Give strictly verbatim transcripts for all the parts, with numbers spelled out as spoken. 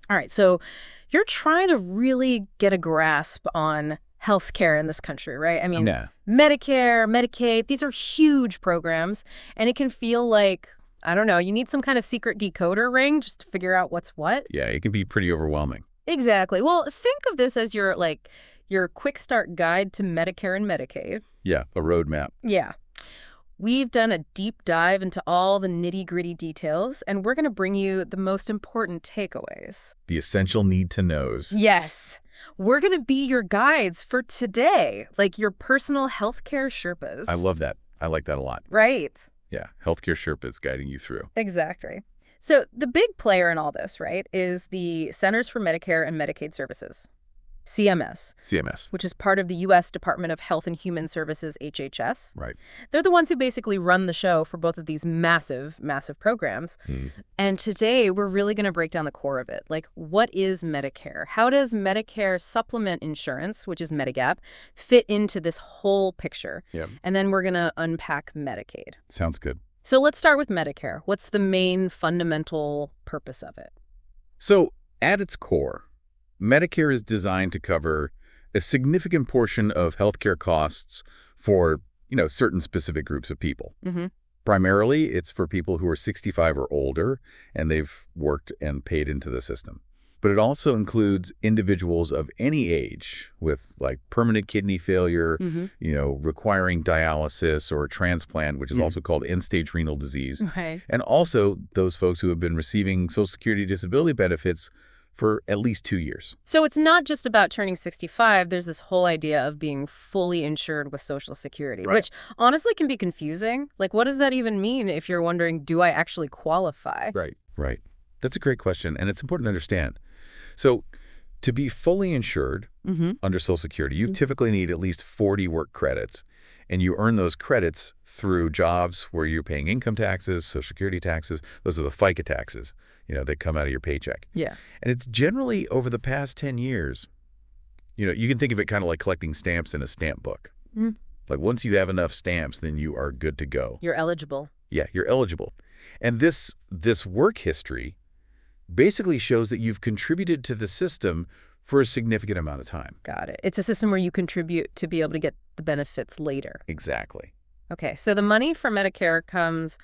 All right, so you're trying to really get a grasp on healthcare in this country, right? I mean, Yeah. Medicare, Medicaid, these are huge programs, and it can feel like, I don't know, you need some kind of secret decoder ring just to figure out what's what. Yeah, it can be pretty overwhelming. Exactly. Well, think of this as your like your quick start guide to Medicare and Medicaid. Yeah, a roadmap. Yeah. We've done a deep dive into all the nitty-gritty details, and we're going to bring you the most important takeaways. The essential need to knows. Yes. We're going to be your guides for today, like your personal healthcare Sherpas. I love that. I like that a lot. Right. Yeah, healthcare Sherpas guiding you through. Exactly. So the big player in all this, right, is the Centers for Medicare and Medicaid Services, C M S, C M S. which is part of the U S Department of Health and Human Services, H H S. Right. They're the ones who basically run the show for both of these massive, massive programs. Mm. And today, we're really going to break down the core of it. Like, what is Medicare? How does Medicare supplement insurance, which is Medigap, fit into this whole picture? Yeah. And then we're going to unpack Medicaid. Sounds good. So let's start with Medicare. What's the main fundamental purpose of it? So, at its core, Medicare is designed to cover a significant portion of healthcare costs for, you know, certain specific groups of people. Mm-hmm. Primarily, it's for people who are sixty-five or older and they've worked and paid into the system. But it also includes individuals of any age with like permanent kidney failure, Mm-hmm. you know, requiring dialysis or transplant, which is Mm. also called end-stage renal disease. Right. And also those folks who have been receiving Social Security disability benefits for at least two years. So it's not just about turning sixty-five. There's this whole idea of being fully insured with Social Security, Right. which honestly can be confusing. Like, what does that even mean if you're wondering, do I actually qualify? Right. Right. That's a great question, and it's important to understand. So to be fully insured Mm-hmm. under Social Security, you Mhm. typically need at least forty work credits, and you earn those credits through jobs where you're paying income taxes, Social Security taxes. Those are the FICA taxes, you know, that come out of your paycheck. Yeah. And it's generally over the past ten years, you know, you can think of it kind of like collecting stamps in a stamp book. Mm. Like once you have enough stamps, then you are good to go. You're eligible. Yeah, you're eligible. And this this work history basically shows that you've contributed to the system for a significant amount of time. Got it. It's a system where you contribute to be able to get the benefits later. Exactly. Okay, so the money for Medicare comes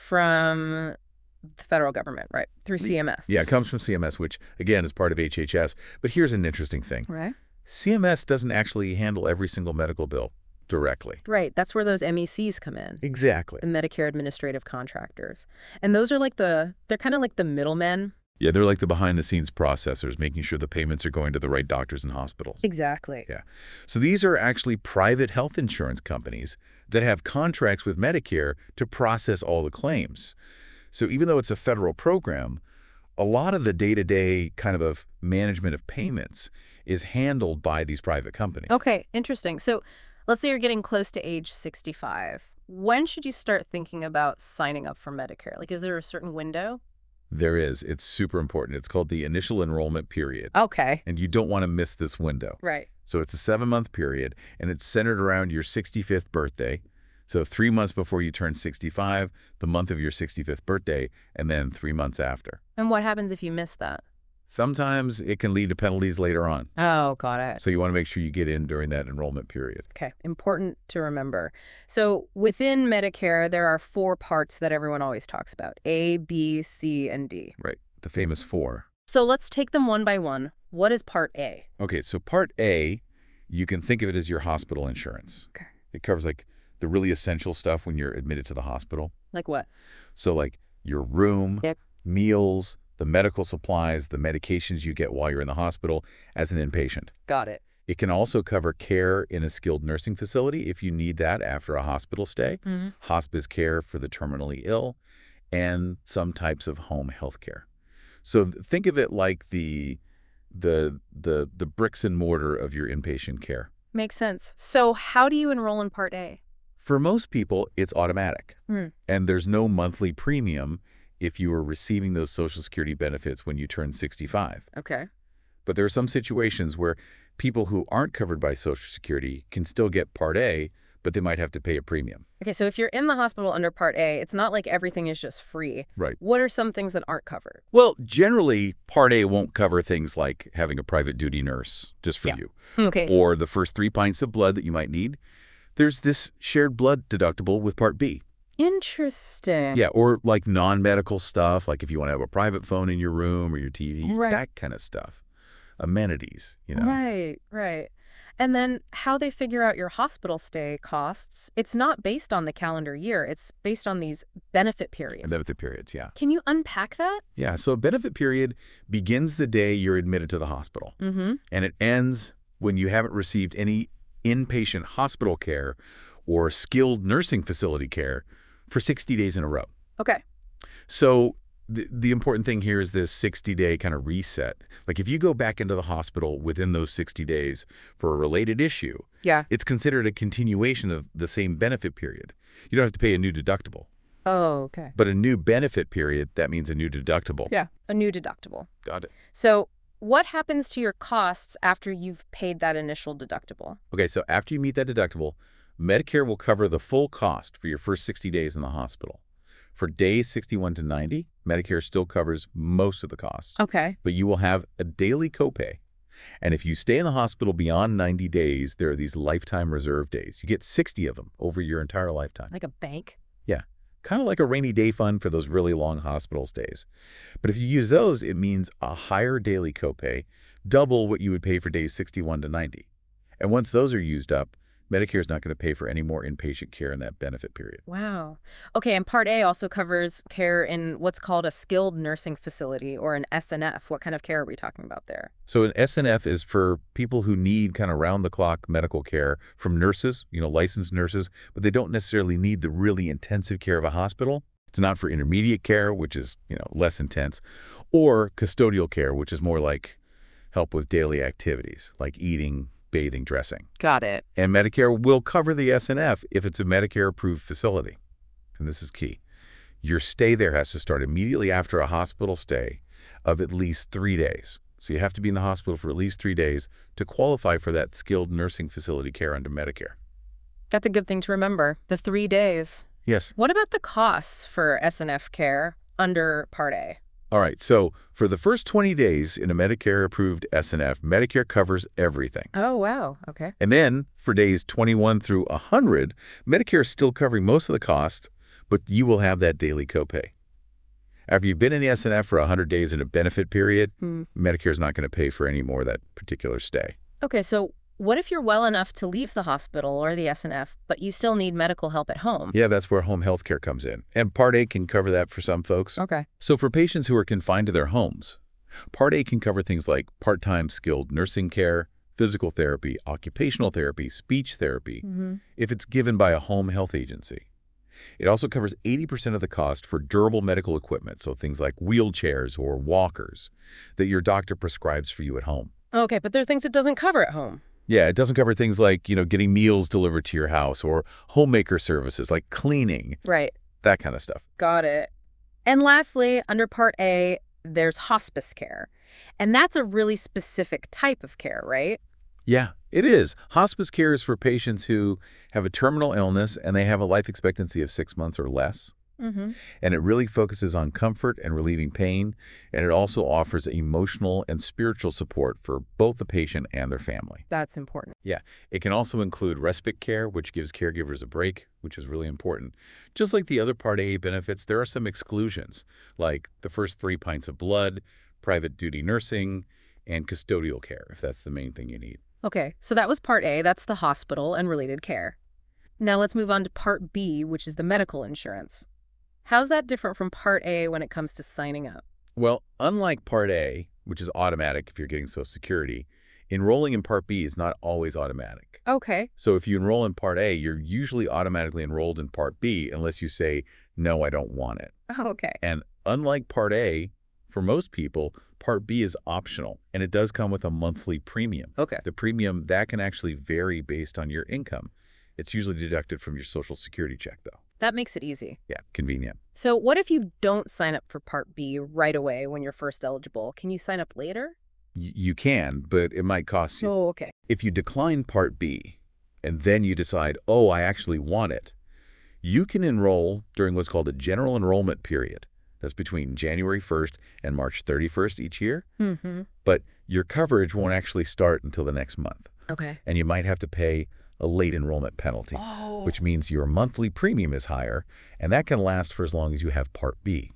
from the federal government, right? Through C M S. Yeah, it comes from C M S, which, again, is part of H H S. But here's an interesting thing. Right? C M S doesn't actually handle every single medical bill directly. Right. That's where those M E Cs come in. Exactly. The Medicare Administrative Contractors. And those are like the, they're kind of like the middlemen. Yeah, they're like the behind-the-scenes processors, making sure the payments are going to the right doctors and hospitals. Exactly. Yeah. So these are actually private health insurance companies that have contracts with Medicare to process all the claims. So even though it's a federal program, a lot of the day-to-day kind of, of management of payments is handled by these private companies. Okay, interesting. So let's say you're getting close to age sixty-five. When should you start thinking about signing up for Medicare? Like, is there a certain window? There is. It's super important. It's called the initial enrollment period. Okay. And you don't want to miss this window. Right. So it's a seven-month period, and it's centered around your sixty-fifth birthday. So three months before you turn sixty-five, the month of your sixty-fifth birthday, and then three months after. And what happens if you miss that? Sometimes it can lead to penalties later on. Oh, got it. So you want to make sure you get in during that enrollment period. Okay, important to remember. So within Medicare, there are four parts that everyone always talks about, A, B, C, and D. Right. The famous four. So let's take them one by one. What is Part A? Okay, so Part A, you can think of it as your hospital insurance. Okay. It covers like the really essential stuff when you're admitted to the hospital. Like what? So like your room, Yep. meals, the medical supplies, the medications you get while you're in the hospital as an inpatient. Got it. It can also cover care in a skilled nursing facility if you need that after a hospital stay, Mm-hmm. hospice care for the terminally ill, and some types of home health care. So th- think of it like the, the, the, the bricks and mortar of your inpatient care. Makes sense. So how do you enroll in Part A? For most people, it's automatic, Hmm. and there's no monthly premium if you are receiving those Social Security benefits when you turn sixty-five. Okay. But there are some situations where people who aren't covered by Social Security can still get Part A, but they might have to pay a premium. Okay, so if you're in the hospital under Part A, it's not like everything is just free. Right. What are some things that aren't covered? Well, generally, Part A won't cover things like having a private duty nurse just for Yeah. you, Okay. or the first three pints of blood that you might need. There's this shared blood deductible with Part B. Interesting. Yeah, or like non-medical stuff, like if you want to have a private phone in your room or your T V, Right. that kind of stuff. Amenities, you know. Right, right. And then how they figure out your hospital stay costs, it's not based on the calendar year. It's based on these benefit periods. Benefit periods, yeah. Can you unpack that? Yeah, so a benefit period begins the day you're admitted to the hospital, Mm-hmm. and it ends when you haven't received any inpatient hospital care or skilled nursing facility care for sixty days in a row. Okay. So the, the important thing here is this sixty-day kind of reset. Like if you go back into the hospital within those sixty days for a related issue, Yeah. it's considered a continuation of the same benefit period. You don't have to pay a new deductible. Oh, okay. But a new benefit period, that means a new deductible. Yeah. A new deductible. Got it. So what happens to your costs after you've paid that initial deductible? Okay, so after you meet that deductible, Medicare will cover the full cost for your first sixty days in the hospital. For days sixty-one to ninety, Medicare still covers most of the costs, Okay. but you will have a daily copay. And if you stay in the hospital beyond ninety days, there are these lifetime reserve days. You get sixty of them over your entire lifetime. Like a bank? Yeah, kind of like a rainy day fund for those really long hospital stays. But if you use those, it means a higher daily copay, double what you would pay for days sixty-one to ninety. And once those are used up, Medicare is not going to pay for any more inpatient care in that benefit period. Wow. Okay, and Part A also covers care in what's called a skilled nursing facility or an S N F. What kind of care are we talking about there? So an S N F is for people who need kind of round-the-clock medical care from nurses, you know, licensed nurses, but they don't necessarily need the really intensive care of a hospital. It's not for intermediate care, which is, you know, less intense, or custodial care, which is more like help with daily activities, like eating, bathing, dressing. Got it. And Medicare will cover the S N F if it's a Medicare-approved facility. And this is key. Your stay there has to start immediately after a hospital stay of at least three days. So you have to be in the hospital for at least three days to qualify for that skilled nursing facility care under Medicare. That's a good thing to remember. The three days. Yes. What about the costs for S N F care under Part A? All right. So for the first twenty days in a Medicare-approved S N F, Medicare covers everything. Oh, wow. Okay. And then for days twenty-one through one hundred, Medicare is still covering most of the cost, but you will have that daily copay. After you've been in the S N F for one hundred days in a benefit period, Hmm. Medicare is not going to pay for any more of that particular stay. Okay, so what if you're well enough to leave the hospital or the S N F, but you still need medical help at home? Yeah, that's where home health care comes in. And Part A can cover that for some folks. Okay. So for patients who are confined to their homes, Part A can cover things like part-time skilled nursing care, physical therapy, occupational therapy, speech therapy, Mm-hmm. if it's given by a home health agency. It also covers eighty percent of the cost for durable medical equipment, so things like wheelchairs or walkers that your doctor prescribes for you at home. Okay, but there are things it doesn't cover at home. Yeah, it doesn't cover things like, you know, getting meals delivered to your house or homemaker services like cleaning, Right. that kind of stuff. Got it. And lastly, under Part A, there's hospice care. And that's a really specific type of care, right? Yeah, it is. Hospice care is for patients who have a terminal illness and they have a life expectancy of six months or less. Mm-hmm. And it really focuses on comfort and relieving pain. And it also offers emotional and spiritual support for both the patient and their family. That's important. Yeah, it can also include respite care, which gives caregivers a break, which is really important. Just like the other Part A benefits, there are some exclusions, like the first three pints of blood, private duty nursing, and custodial care, if that's the main thing you need. Okay, so that was Part A. That's the hospital and related care. Now let's move on to Part B, which is the medical insurance. How's that different from Part A when it comes to signing up? Well, unlike Part A, which is automatic if you're getting Social Security, enrolling in Part B is not always automatic. Okay. So if you enroll in Part A, you're usually automatically enrolled in Part B unless you say, no, I don't want it. Oh, okay. And unlike Part A, for most people, Part B is optional, and it does come with a monthly premium. Okay. The premium, that can actually vary based on your income. It's usually deducted from your Social Security check, though. That makes it easy. Yeah, convenient. So what if you don't sign up for Part B right away when you're first eligible? Can you sign up later? Y you can, but it might cost you. Oh, okay. If you decline Part B, and then you decide, oh, I actually want it, you can enroll during what's called a general enrollment period. That's between January first and March thirty-first each year. Mm-hmm. But your coverage won't actually start until the next month. Okay. And you might have to pay a late enrollment penalty, Oh. which means your monthly premium is higher, and that can last for as long as you have Part B.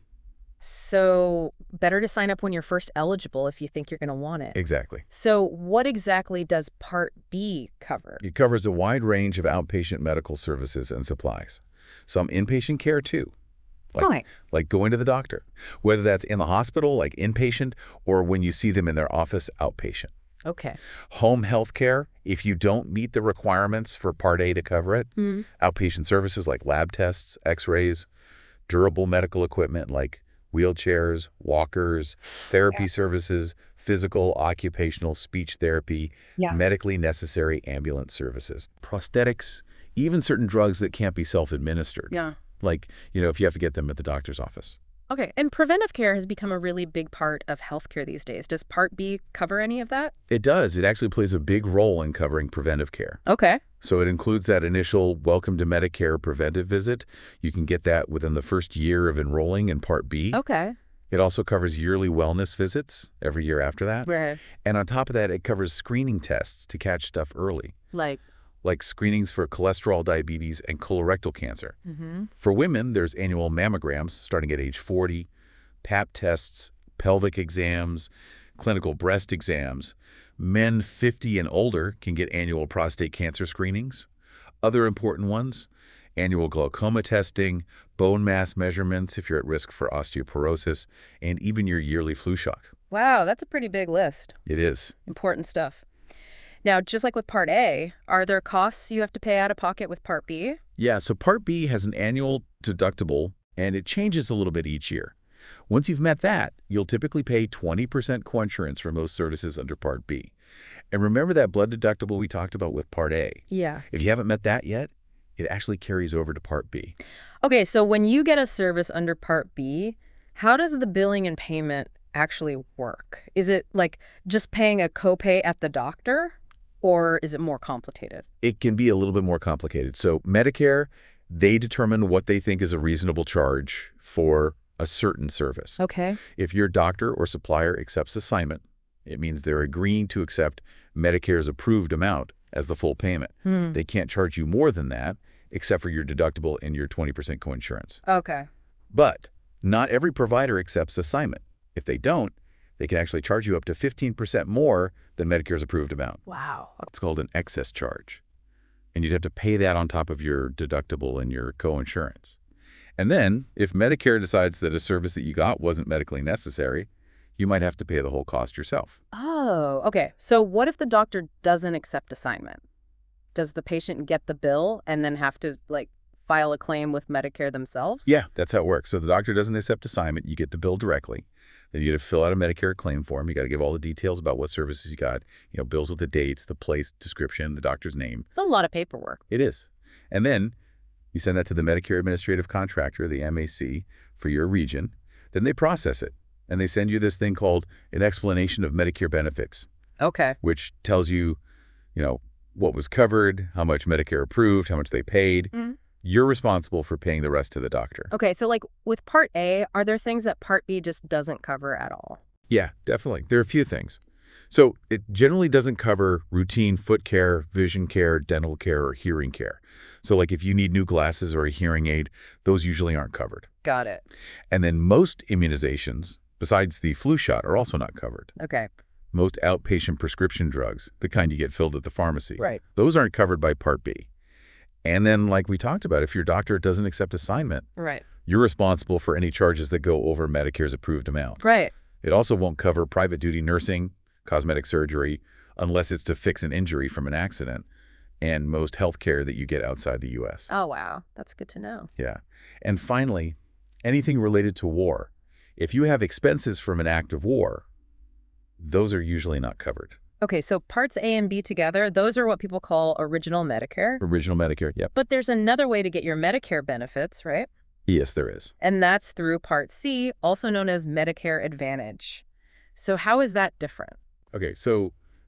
So better to sign up when you're first eligible if you think you're going to want it. Exactly. So what exactly does Part B cover? It covers a wide range of outpatient medical services and supplies. Some inpatient care, too. Like, Right. like going to the doctor, whether that's in the hospital, like inpatient, or when you see them in their office, outpatient. Okay. Home health care, if you don't meet the requirements for Part A to cover it. Mm. Outpatient services like lab tests, x-rays, durable medical equipment like wheelchairs, walkers, therapy Yeah. services, physical, occupational, speech therapy, Yeah. medically necessary ambulance services, prosthetics, even certain drugs that can't be self-administered. Yeah. Like, you know, if you have to get them at the doctor's office. Okay. And preventive care has become a really big part of healthcare these days. Does Part B cover any of that? It does. It actually plays a big role in covering preventive care. Okay. So it includes that initial Welcome to Medicare preventive visit. You can get that within the first year of enrolling in Part B. Okay. It also covers yearly wellness visits every year after that. Right. And on top of that, it covers screening tests to catch stuff early, Like. like screenings for cholesterol, diabetes, and colorectal cancer. Mm-hmm. For women, there's annual mammograms starting at age forty, pap tests, pelvic exams, clinical breast exams. Men fifty and older can get annual prostate cancer screenings. Other important ones, annual glaucoma testing, bone mass measurements if you're at risk for osteoporosis, and even your yearly flu shot. Wow, that's a pretty big list. It is. Important stuff. Now, just like with Part A, are there costs you have to pay out of pocket with Part B? Yeah, so Part B has an annual deductible, and it changes a little bit each year. Once you've met that, you'll typically pay twenty percent coinsurance for most services under Part B. And remember that blood deductible we talked about with Part A? Yeah. If you haven't met that yet, it actually carries over to Part B. Okay, so when you get a service under Part B, how does the billing and payment actually work? Is it like just paying a copay at the doctor, or is it more complicated? It can be a little bit more complicated. So Medicare, they determine what they think is a reasonable charge for a certain service. Okay. If your doctor or supplier accepts assignment, it means they're agreeing to accept Medicare's approved amount as the full payment. Hmm. They can't charge you more than that, except for your deductible and your twenty percent coinsurance. Okay. But not every provider accepts assignment. If they don't, they can actually charge you up to fifteen percent more than Medicare's approved amount. Wow. It's called an excess charge. And you'd have to pay that on top of your deductible and your coinsurance. And then, if Medicare decides that a service that you got wasn't medically necessary, you might have to pay the whole cost yourself. Oh, okay. So what if the doctor doesn't accept assignment? Does the patient get the bill and then have to, like, file a claim with Medicare themselves? Yeah, that's how it works. So the doctor doesn't accept assignment, you get the bill directly. Then you got to fill out a Medicare claim form. You got to give all the details about what services you got, you know, bills with the dates, the place, description, the doctor's name. It's a lot of paperwork. It is. And then you send that to the Medicare Administrative Contractor, the M A C, for your region. Then they process it. And they send you this thing called an explanation of Medicare benefits, Okay. which tells you, you know, what was covered, how much Medicare approved, how much they paid. Mhm. You're responsible for paying the rest to the doctor. Okay, so like with Part A, are there things that Part B just doesn't cover at all? Yeah, definitely. There are a few things. So it generally doesn't cover routine foot care, vision care, dental care, or hearing care. So like if you need new glasses or a hearing aid, those usually aren't covered. Got it. And then most immunizations, besides the flu shot, are also not covered. Okay. Most outpatient prescription drugs, the kind you get filled at the pharmacy, Right. those aren't covered by Part B. And then, like we talked about, if your doctor doesn't accept assignment, Right. you're responsible for any charges that go over Medicare's approved amount. Right. It also won't cover private duty nursing, cosmetic surgery, unless it's to fix an injury from an accident, and most health care that you get outside the U S. Oh, wow. That's good to know. Yeah. And finally, anything related to war. If you have expenses from an act of war, those are usually not covered. Okay, so Parts A and B together, those are what people call original Medicare. Original Medicare, yep. But there's another way to get your Medicare benefits, right? Yes, there is. And that's through Part C, also known as Medicare Advantage. So how is that different? Okay, so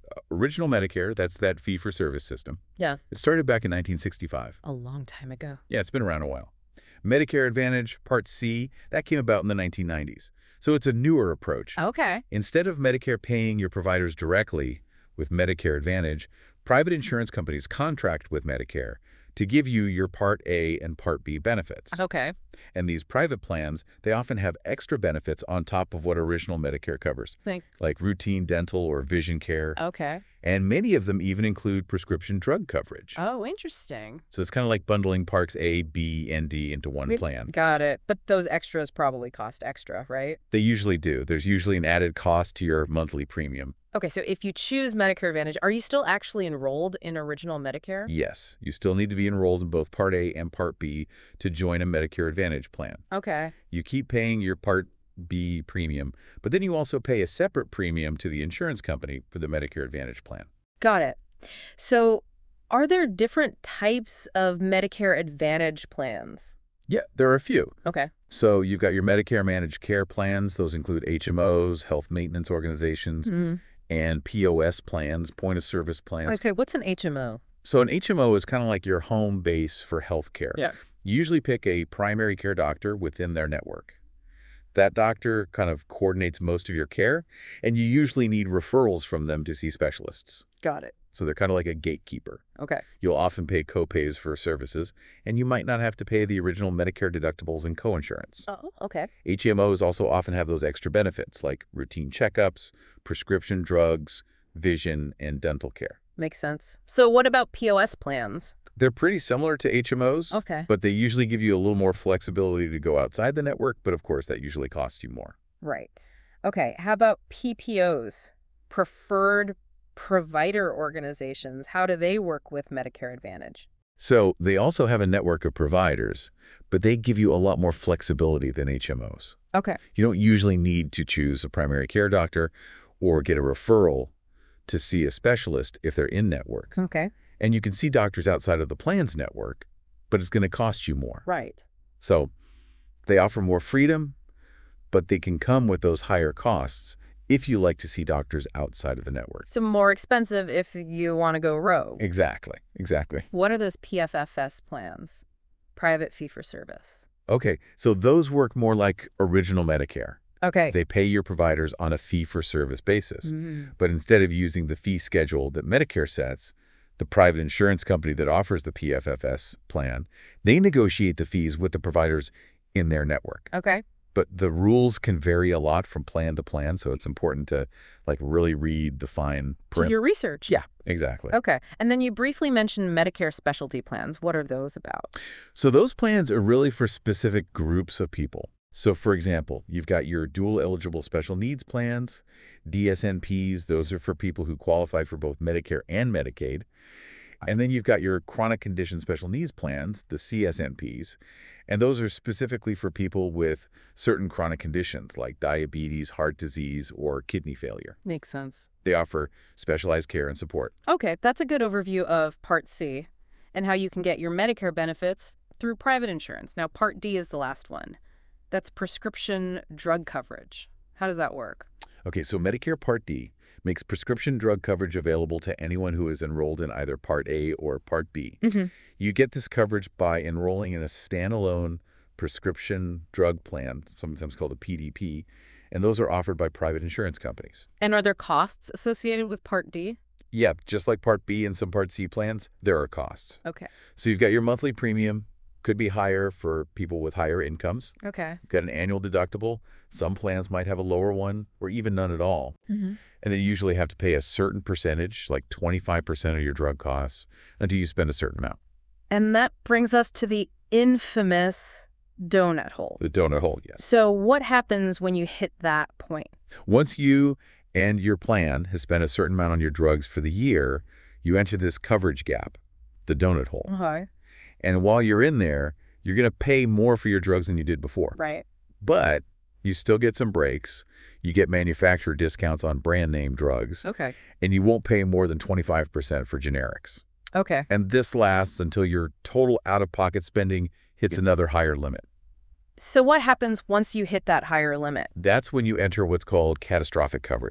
Original Medicare, that's that fee-for-service system. Yeah. It started back in nineteen sixty-five. A long time ago. Yeah, it's been around a while. Medicare Advantage, Part C, that came about in the nineteen nineties. So it's a newer approach. Okay. Instead of Medicare paying your providers directly with Medicare Advantage, private insurance companies contract with Medicare to give you your Part A and Part B benefits. Okay. And these private plans, they often have extra benefits on top of what original Medicare covers, Thanks. like routine dental or vision care. Okay. And many of them even include prescription drug coverage. Oh, interesting. So it's kind of like bundling Parts A, B, and D into one Re- plan. Got it. But those extras probably cost extra, right? They usually do. There's usually an added cost to your monthly premium. Okay, so if you choose Medicare Advantage, are you still actually enrolled in Original Medicare? Yes, you still need to be enrolled in both Part A and Part B to join a Medicare Advantage plan. Okay. You keep paying your Part B premium, but then you also pay a separate premium to the insurance company for the Medicare Advantage plan. Got it. So are there different types of Medicare Advantage plans? Yeah, there are a few. Okay. So you've got your Medicare Managed Care plans. Those include H M Os, health maintenance organizations, Mm-hmm. and P O S plans, point of service plans. Okay, what's an H M O? So an H M O is kind of like your home base for health care. Yeah. You usually pick a primary care doctor within their network. That doctor kind of coordinates most of your care, and you usually need referrals from them to see specialists. Got it. So they're kind of like a gatekeeper. Okay. You'll often pay copays for services, and you might not have to pay the original Medicare deductibles and coinsurance. Oh, okay. H M Os also often have those extra benefits like routine checkups, prescription drugs, vision, and dental care. Makes sense. So what about P O S plans? They're pretty similar to H M Os, Okay. but they usually give you a little more flexibility to go outside the network, but of course that usually costs you more. Right. Okay, how about P P Os? Preferred Provider Organizations. How do they work with Medicare Advantage? So they also have a network of providers, but they give you a lot more flexibility than H M Os. Okay. You don't usually need to choose a primary care doctor or get a referral to see a specialist if they're in network. Okay. And you can see doctors outside of the plan's network, but it's going to cost you more. Right. So they offer more freedom, but they can come with those higher costs if you like to see doctors outside of the network. So more expensive if you want to go rogue. Exactly, exactly. What are those P F F S plans? Private fee-for-service. Okay, so those work more like original Medicare. Okay. They pay your providers on a fee-for-service basis. Mhm. But instead of using the fee schedule that Medicare sets, the private insurance company that offers the P F F S plan, they negotiate the fees with the providers in their network. Okay. But the rules can vary a lot from plan to plan, so it's important to like really read the fine Do print. your research. Yeah, exactly. Okay. And then you briefly mentioned Medicare specialty plans. What are those about? So those plans are really for specific groups of people. So for example, you've got your dual eligible special needs plans, D S N Ps, those are for people who qualify for both Medicare and Medicaid. And then you've got your chronic condition special needs plans, the C S N Ps, and those are specifically for people with certain chronic conditions like diabetes, heart disease, or kidney failure. Makes sense. They offer specialized care and support. Okay, that's a good overview of Part C and how you can get your Medicare benefits through private insurance. Now, Part D is the last one. That's prescription drug coverage. How does that work? Okay, so Medicare Part D makes prescription drug coverage available to anyone who is enrolled in either Part A or Part B. Mm-hmm. You get this coverage by enrolling in a standalone prescription drug plan, sometimes called a P D P, and those are offered by private insurance companies. And are there costs associated with Part D? Yeah, just like Part B and some Part C plans, there are costs. Okay. So you've got your monthly premium, could be higher for people with higher incomes. Okay. You've got an annual deductible. Some plans might have a lower one or even none at all. Mm-hmm. And then you usually have to pay a certain percentage, like twenty-five percent of your drug costs, until you spend a certain amount. And that brings us to the infamous donut hole. The donut hole, yes. So what happens when you hit that point? Once you and your plan has spent a certain amount on your drugs for the year, you enter this coverage gap, the donut hole. Okay. And while you're in there, you're going to pay more for your drugs than you did before. Right. But you still get some breaks. You get manufacturer discounts on brand name drugs. Okay. And you won't pay more than twenty-five percent for generics. Okay. And this lasts until your total out-of-pocket spending hits another higher limit. So what happens once you hit that higher limit? That's when you enter what's called catastrophic coverage,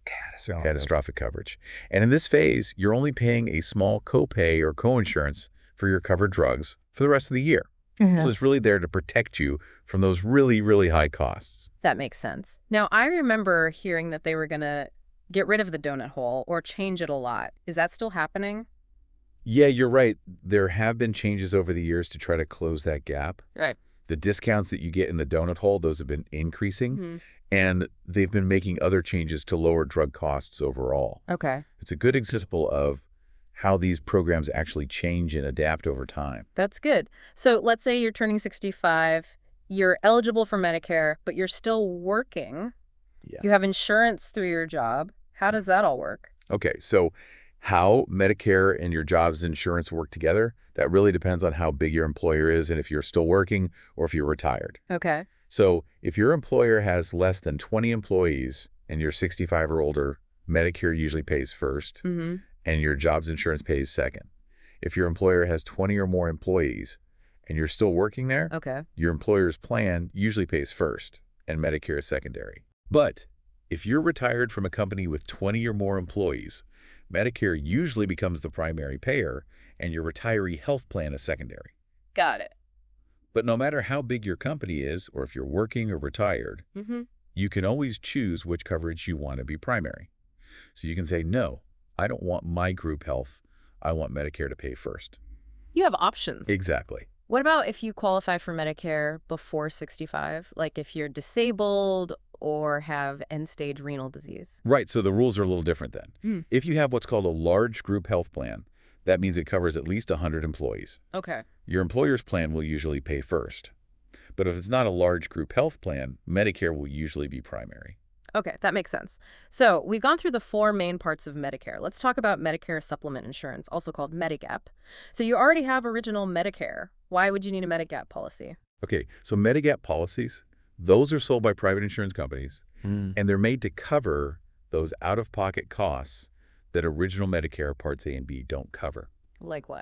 Catastrophic. catastrophic coverage. And in this phase, you're only paying a small copay or coinsurance for your covered drugs for the rest of the year. Mhm. So it's really there to protect you from those really, really high costs. That makes sense. Now, I remember hearing that they were going to get rid of the donut hole or change it a lot. Is that still happening? Yeah, you're right. There have been changes over the years to try to close that gap. Right. The discounts that you get in the donut hole, those have been increasing, Hmm. and they've been making other changes to lower drug costs overall. Okay. It's a good example of how these programs actually change and adapt over time. That's good. So let's say you're turning sixty-five, you're eligible for Medicare, but you're still working. Yeah. You have insurance through your job. How does that all work? Okay, so how Medicare and your job's insurance work together, that really depends on how big your employer is and if you're still working or if you're retired. Okay. So if your employer has less than twenty employees and you're sixty-five or older, Medicare usually pays first, Mm-hmm. and your job's insurance pays second. If your employer has twenty or more employees and you're still working there, Okay. your employer's plan usually pays first, and Medicare is secondary. But if you're retired from a company with twenty or more employees, Medicare usually becomes the primary payer, and your retiree health plan is secondary. Got it. But no matter how big your company is, or if you're working or retired, Mm-hmm. you can always choose which coverage you want to be primary. So you can say, no, I don't want my group health. I want Medicare to pay first. You have options. Exactly. What about if you qualify for Medicare before sixty-five? Like if you're disabled or have end-stage renal disease? Right, so the rules are a little different then. Hmm. If you have what's called a large group health plan, that means it covers at least one hundred employees. Okay. Your employer's plan will usually pay first. But if it's not a large group health plan, Medicare will usually be primary. Okay, that makes sense. So we've gone through the four main parts of Medicare. Let's talk about Medicare supplement insurance, also called Medigap. So you already have original Medicare. Why would you need a Medigap policy? Okay, so Medigap policies, those are sold by private insurance companies, Mm. and they're made to cover those out-of-pocket costs that original Medicare Parts A and B don't cover. Like what?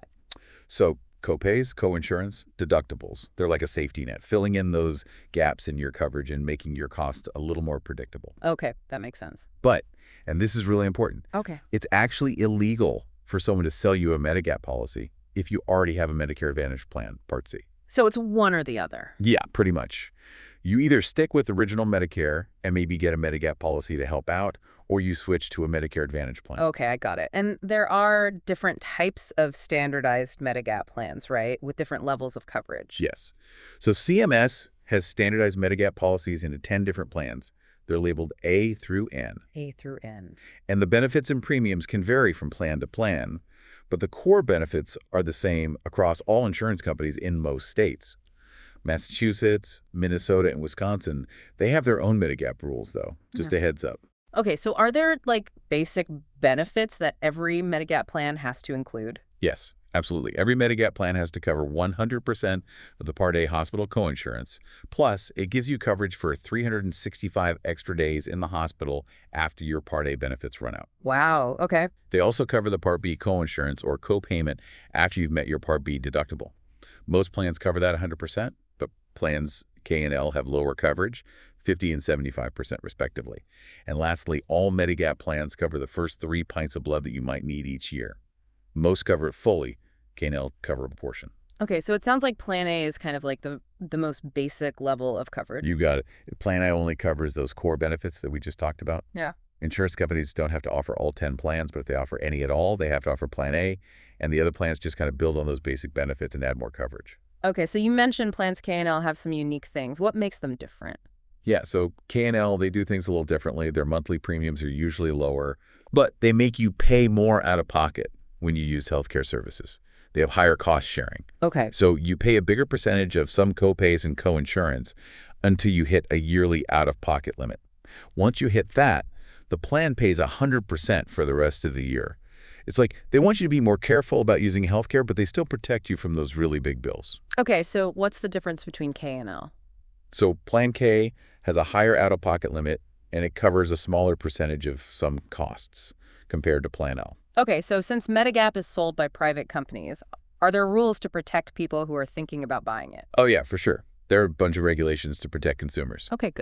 So copays, coinsurance, deductibles, they're like a safety net, filling in those gaps in your coverage and making your costs a little more predictable. Okay, that makes sense. But, and this is really important, Okay. it's actually illegal for someone to sell you a Medigap policy if you already have a Medicare Advantage plan, Part C. So it's one or the other. Yeah, pretty much. You either stick with original Medicare and maybe get a Medigap policy to help out, or you switch to a Medicare Advantage plan. Okay, I got it. And there are different types of standardized Medigap plans, right? With different levels of coverage. Yes. So C M S has standardized Medigap policies into ten different plans. They're labeled A through N. A through N. And the benefits and premiums can vary from plan to plan, but the core benefits are the same across all insurance companies in most states. Massachusetts, Minnesota, and Wisconsin, they have their own Medigap rules, though. Just a heads up. Okay, so are there like basic benefits that every Medigap plan has to include? Yes, absolutely. Every Medigap plan has to cover one hundred percent of the Part A hospital coinsurance. Plus, it gives you coverage for three hundred sixty-five extra days in the hospital after your Part A benefits run out. Wow, okay. They also cover the Part B coinsurance or copayment after you've met your Part B deductible. Most plans cover that one hundred percent, but plans K and L have lower coverage, fifty and seventy-five percent respectively. And lastly, all Medigap plans cover the first three pints of blood that you might need each year. Most cover it fully, K and L cover a portion. Okay, so it sounds like Plan A is kind of like the the most basic level of coverage. You got it. Plan A only covers those core benefits that we just talked about. Yeah. Insurance companies don't have to offer all ten plans, but if they offer any at all, they have to offer Plan A, and the other plans just kind of build on those basic benefits and add more coverage. Okay, so you mentioned plans K and L have some unique things. What makes them different? Yeah, so K and L, they do things a little differently. Their monthly premiums are usually lower, but they make you pay more out of pocket when you use healthcare services. They have higher cost sharing. Okay. So you pay a bigger percentage of some copays and coinsurance until you hit a yearly out-of-pocket limit. Once you hit that, the plan pays one hundred percent for the rest of the year. It's like they want you to be more careful about using healthcare, but they still protect you from those really big bills. Okay, so what's the difference between K and L? So Plan K has a higher out-of-pocket limit, and it covers a smaller percentage of some costs compared to Plan L. Okay, so since Medigap is sold by private companies, are there rules to protect people who are thinking about buying it? Oh, yeah, for sure. There are a bunch of regulations to protect consumers. Okay, good.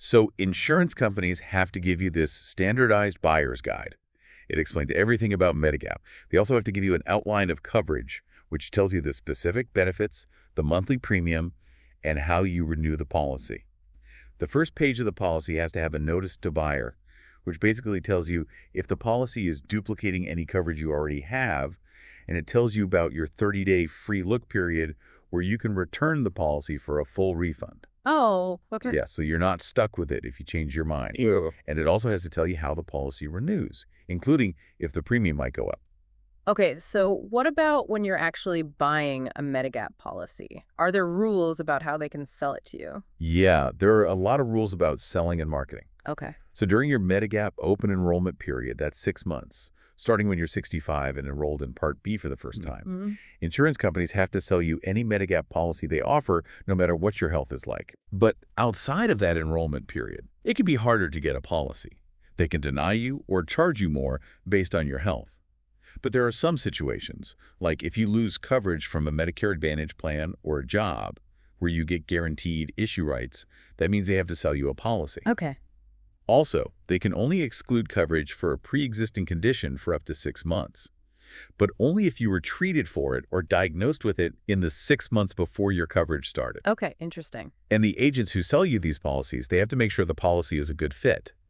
So insurance companies have to give you this standardized buyer's guide. It explains everything about Medigap. They also have to give you an outline of coverage, which tells you the specific benefits, the monthly premium, and how you renew the policy. The first page of the policy has to have a notice to buyer, which basically tells you if the policy is duplicating any coverage you already have, and it tells you about your thirty-day free look period where you can return the policy for a full refund. Oh, okay. Yeah, so you're not stuck with it if you change your mind. Yeah. And it also has to tell you how the policy renews, including if the premium might go up. Okay, so what about when you're actually buying a Medigap policy? Are there rules about how they can sell it to you? Yeah, there are a lot of rules about selling and marketing. Okay. So during your Medigap open enrollment period, that's six months, starting when you're sixty-five and enrolled in Part B for the first time, Mhm. insurance companies have to sell you any Medigap policy they offer, no matter what your health is like. But outside of that enrollment period, it can be harder to get a policy. They can deny you or charge you more based on your health. But there are some situations, like if you lose coverage from a Medicare Advantage plan or a job where you get guaranteed issue rights, that means they have to sell you a policy. Okay. Also, they can only exclude coverage for a pre-existing condition for up to six months, but only if you were treated for it or diagnosed with it in the six months before your coverage started. Okay, interesting. And the agents who sell you these policies, they have to make sure the policy is a good fit.